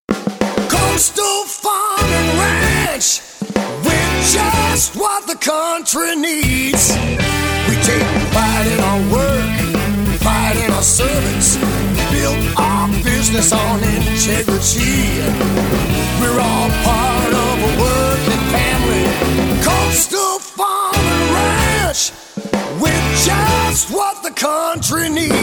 Coastal Farm and Ranch, we're just what the country needs. We take pride in our work, pride in our service, build our business on integrity. We're all part of a working family. Coastal Farm and Ranch, we're just what the country needs.